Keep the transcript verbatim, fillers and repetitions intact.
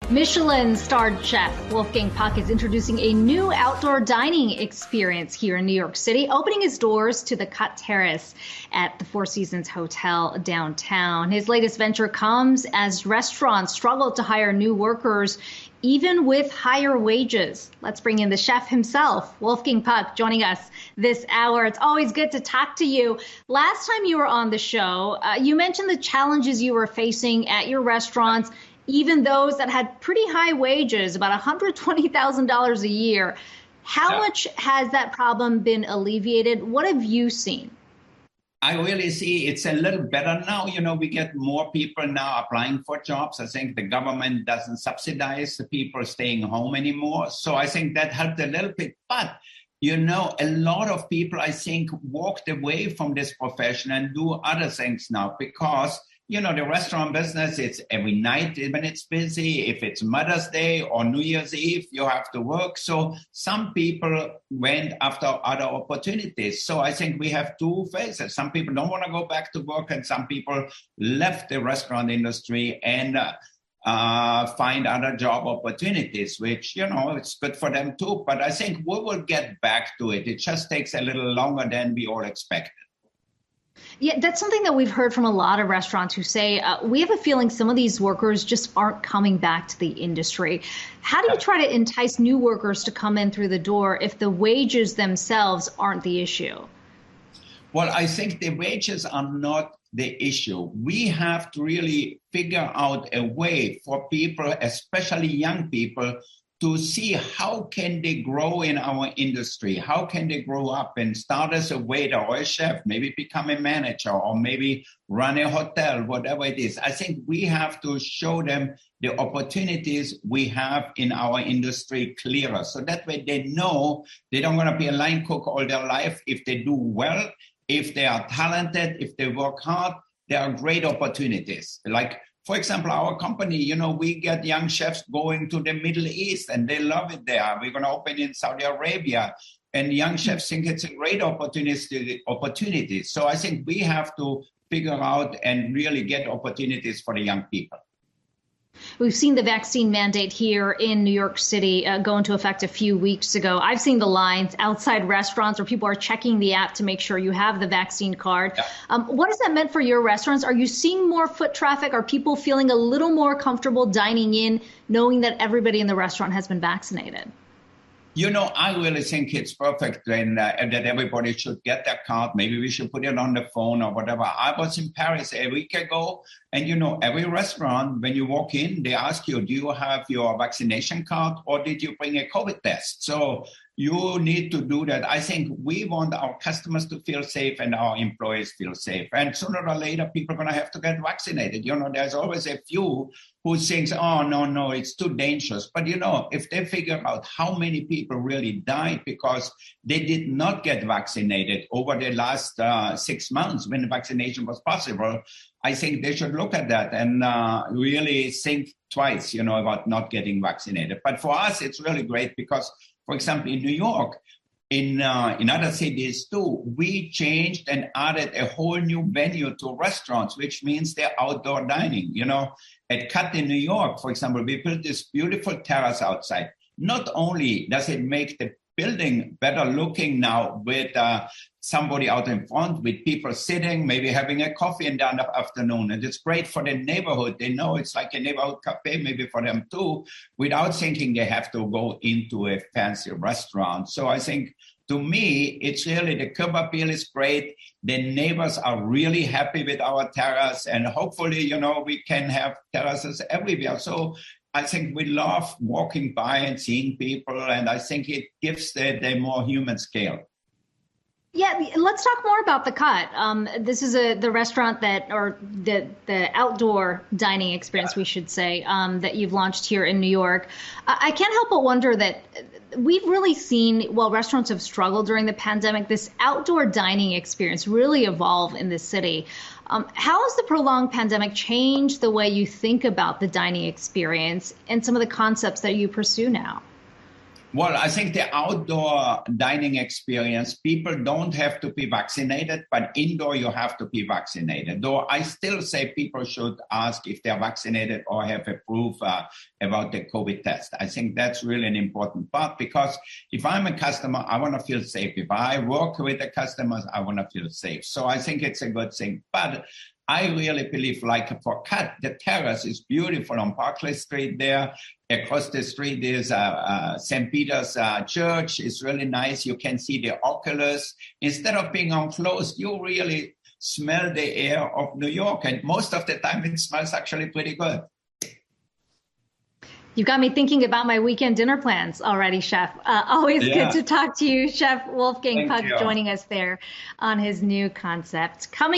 Michelin-starred chef Wolfgang Puck is introducing a new outdoor dining experience here in New York City, opening his doors to the Cut Terrace at the Four Seasons Hotel downtown. His latest venture comes as restaurants struggle to hire new workers, even with higher wages. Let's bring in the chef himself, Wolfgang Puck, joining us this hour. It's always good to talk to you. Last time you were on the show, uh, you mentioned the challenges you were facing at your restaurants, even those that had pretty high wages, about one hundred twenty thousand dollars a year. How yeah. much has that problem been alleviated? What have you seen? I really see it's a little better now. You know, we get more people now applying for jobs. I think the government doesn't subsidize the people staying home anymore. So I think that helped a little bit. But, you know, a lot of people, I think, walked away from this profession and do other things now because, you know, the restaurant business, it's every night when it's busy. If it's Mother's Day or New Year's Eve, you have to work. So some people went after other opportunities. So I think we have two phases. Some people don't want to go back to work, and some people left the restaurant industry and uh, uh, find other job opportunities, which, you know, it's good for them too. But I think we will get back to it. It just takes a little longer than we all expected. Yeah, that's something that we've heard from a lot of restaurants who say, uh, we have a feeling some of these workers just aren't coming back to the industry. How do you try to entice new workers to come in through the door if the wages themselves aren't the issue? Well, I think the wages are not the issue. We have to really figure out a way for people, especially young people, to see how can they grow in our industry, how can they grow up and start as a waiter or a chef, maybe become a manager or maybe run a hotel, whatever it is. I think we have to show them the opportunities we have in our industry clearer. So that way they know they don't want to be a line cook all their life. If they do well, if they are talented, if they work hard, there are great opportunities. Like, for example, our company, you know, we get young chefs going to the Middle East and they love it there. We're going to open in Saudi Arabia and young chefs think it's a great opportunity. opportunity. So I think we have to figure out and really get opportunities for the young people. We've seen the vaccine mandate here in New York City uh, go into effect a few weeks ago. I've seen the lines outside restaurants where people are checking the app to make sure you have the vaccine card. Yeah. Um, what has that meant for your restaurants? Are you seeing more foot traffic? Are people feeling a little more comfortable dining in, knowing that everybody in the restaurant has been vaccinated? You know, I really think it's perfect and uh, that everybody should get their card. Maybe we should put it on the phone or whatever. I was in Paris a week ago, and, you know, every restaurant, when you walk in, they ask you, do you have your vaccination card or did you bring a COVID test? So you need to do that. I think we want our customers to feel safe and our employees feel safe. And sooner or later, people are going to have to get vaccinated. You know, there's always a few who thinks, oh, no, no, it's too dangerous. But, you know, if they figure out how many people really died because they did not get vaccinated over the last uh, six months when the vaccination was possible, I think they should look at that and uh, really think twice, you know, about not getting vaccinated. But for us, it's really great because, for example, in New York, in uh, in other cities too, we changed and added a whole new venue to restaurants, which means they're outdoor dining. You know, at Cut in New York, for example, we built this beautiful terrace outside. Not only does it make the building better looking now with uh, somebody out in front, with people sitting, maybe having a coffee in the afternoon. And it's great for the neighborhood. They know it's like a neighborhood cafe, maybe for them too, without thinking they have to go into a fancy restaurant. So I think, to me, it's really the curb appeal is great. The neighbors are really happy with our terrace. And hopefully, you know, we can have terraces everywhere. So I think we love walking by and seeing people, and I think it gives the, the more human scale. Yeah, let's talk more about the Cut. Um, this is a the restaurant that, or the the outdoor dining experience, we should say, um, that you've launched here in New York. I can't help but wonder that we've really seen, while restaurants have struggled during the pandemic, this outdoor dining experience really evolve in the city. Um, how has the prolonged pandemic changed the way you think about the dining experience and some of the concepts that you pursue now? Well, I think the outdoor dining experience, people don't have to be vaccinated, but indoor you have to be vaccinated. Though I still say people should ask if they're vaccinated or have a proof uh, about the COVID test. I think that's really an important part, because if I'm a customer, I want to feel safe. If I work with the customers, I want to feel safe. So I think it's a good thing. But I really believe, like for Cut, the terrace is beautiful on Barclay Street there. Across the street is uh, uh, Saint Peter's uh, Church. It's really nice. You can see the Oculus. Instead of being enclosed, you really smell the air of New York. And most of the time, it smells actually pretty good. You got me thinking about my weekend dinner plans already, Chef. Uh, always yeah. good to talk to you, Chef Wolfgang Puck, joining us there on his new concept. Coming